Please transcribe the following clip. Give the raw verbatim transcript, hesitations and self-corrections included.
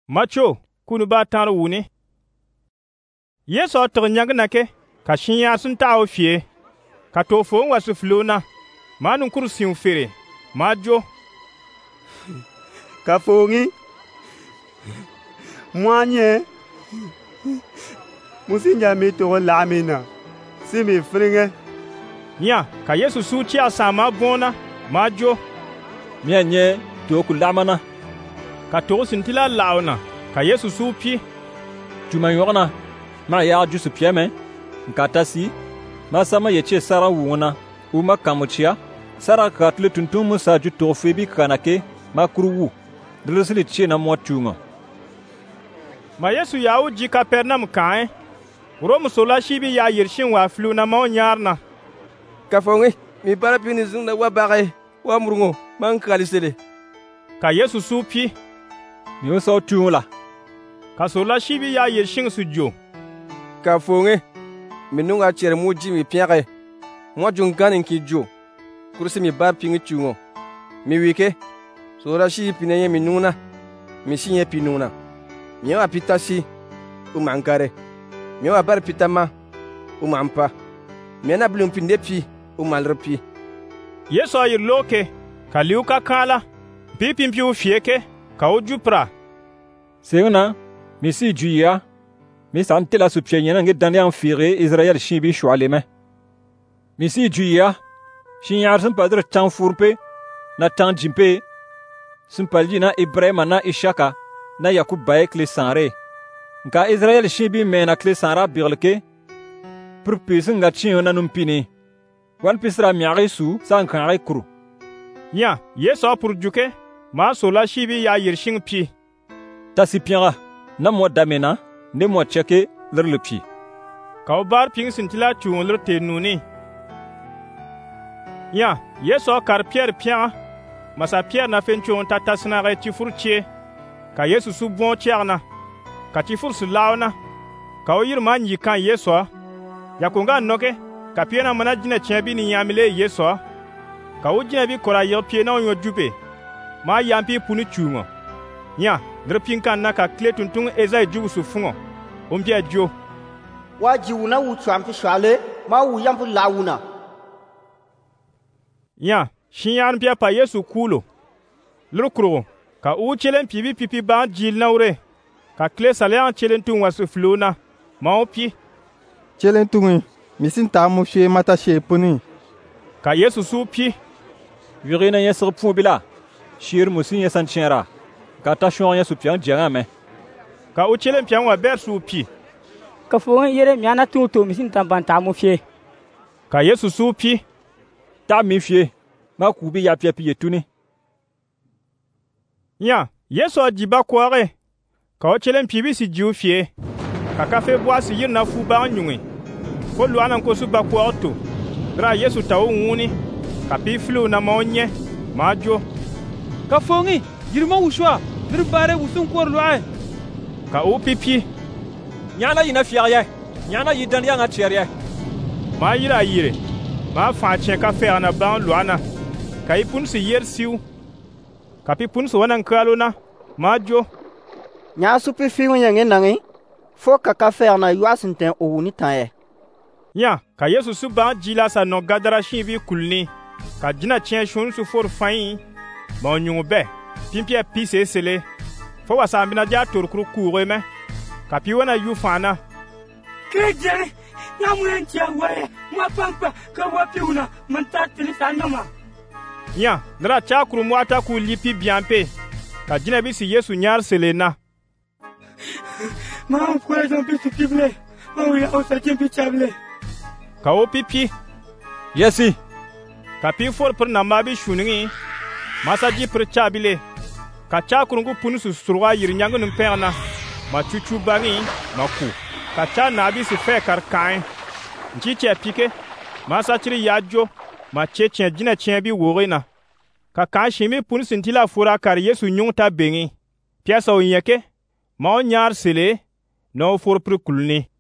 Macho kunu ba tar wuni. Yesu tor nyang na ke ka shinya sun tawo fie. Ka to fo wasu flona. Manun kursin fere. Majo. Ka fongi. Mwanye. Musinja mi to lamina. Simi fringe. Nya ka Yesu su ci asama bona. Majo. Mianye to ku lamana. Ka to sintila launa. Ka Yesu su pi. Tuma yorna. Ma ya ju su pieme. Nkatasi. Ma sama yeche sara wuna. Uma kamuchia. Sara katle tuntum musa ju to febi kanake. Ma kuruwu. Dresli che na motunga. Ma Yesu yawo ji Kapernam kae. Rom sola shibi ya yirshin wa flu na ma nyarna. Ka fongi mi bara pini zunda wa bare wa murungo man kalisele. Ka Yesu su pi. Mi oso tungla. Ka sola shibi ya yirshin su jo. Ka fongi mi nunga chere muji mi piare. Mo junganin ki jo. Kursi mi bar pingi chungo. Mi wike. Sola shibi pineye mi nuna. Mi sinye pinuna. Mi wa pitasi u mankare. Mi wa bar pitama u mampa. Mi na blum pinde pi u malrepi. Yesu ayir loke ka liu ka kala. Pipin piu fieke ka uju pra. Seuna mi si juya. Mi santela su pienya nge dande an fire Israel shibi shualeme. Mi si juya. Shinyar sun padre tan furpe na tan jimpe. Sun palji na Ibrahim na Ishaka na Yakub baye kle sanre. Nka Israel shibi mena kle sanra birleke. Purpisi nga chiyo na numpini. Wan pisra miari su san kanre kuru. Nya, Yesu apur juke, ma sola shibi ya yirshin pi. Tasi piara, na mwa damena, ne mwa cheke lirle pi. Ka bar ping sintila chuon lir te nuni. Nya, Yesu kar Pierre piara, masa Pierre na fen chuon tatasna re tifur chie. Ka Yesu su bon tiarna. Ka tifur su launa. Ka o yirma nyi kan Yesu. Ya kunga noke, ka piena mana jina chebi ni yamile Yesu. Ka o jina bi kora yer piena onyo jupe. Ma yampi puni chungo. Nya, drepinka na ka kle tuntung eza jubu su fungo. Ompia jo. Wa jiwuna wu champi shwale, ma wu yampu launa. Nya, shinyan pia pa Yesu kulo. Lurukuro, ka u chelen pibi pipi ban jil naure. Ka kle salean chelen tung wasu flona. Ma opi. Chelen tungi, misin ta mu she mata she puni. Ka Yesu su pi. Yurina yesir pubila. Shir musin yesan chenra. Ka ta shon yesu pian jangame. Ka u chelen pian wa ber su pi. Ka fo yere miana tu to misin ta ban ta mu fie. Ka Yesu su pi. Ta mi fie. Ma kubi ya pia pie tuni. Nya, Yesu ajiba kware. Ka o chelen pibi si jiu fie. Ka kafe boasi yir na fu ba nyungi. Fo luana ko su ba kwarto. Dra Yesu tawo nguni. Ka pi flu na maonye. Majo. Ka fongi, yirma wushwa. Mir bare wusun kwor luai. Ka o pipi. Nyana yina fiaye. Nyana yidan ya ngachiere. Ma yira yire. Ma fa chen ka fe na ban luana. Ka ipun si yer siu. Ka pi pun so wanan kalona. Majo. Nya su pi fi nyange nangi. Fo ka ka fer na yuasinten o ni tan. Nya, ka Yesu su ban jila sa no gadara shibi kulni. Ka jina chen shun su for fain. Ma onyungu be. Pimpia pise sele. Fo wasa ambina dia torkuru kure me. Ka pi wana yu fana. Kejere, na mwen tia wae. Mwa pampa ka wapi una mantatili sanoma. Nya, nra chakuru mwata ku lipi biampe. Ka jina bisi Yesu nyar selena. Ma kwa zombi sukible. Ma uya osa jembi chable. Ka o pipi. Yesi. Ka pi for per na mabi shuningi. Masa ji per chabile. Ka chakurungu punusu surwa yir nyangu numperna. Ma chuchu bangi ma ku. Ka cha nabi si fe kar kain. Nchi che pike. Masa chiri yajo. Ma che chen jina chen bi worina. Ka kan shimi punusu ntila fura kar Yesu nyung ta bengi. Piasa o nyeke. Ma o nyar sele. No for per kulni.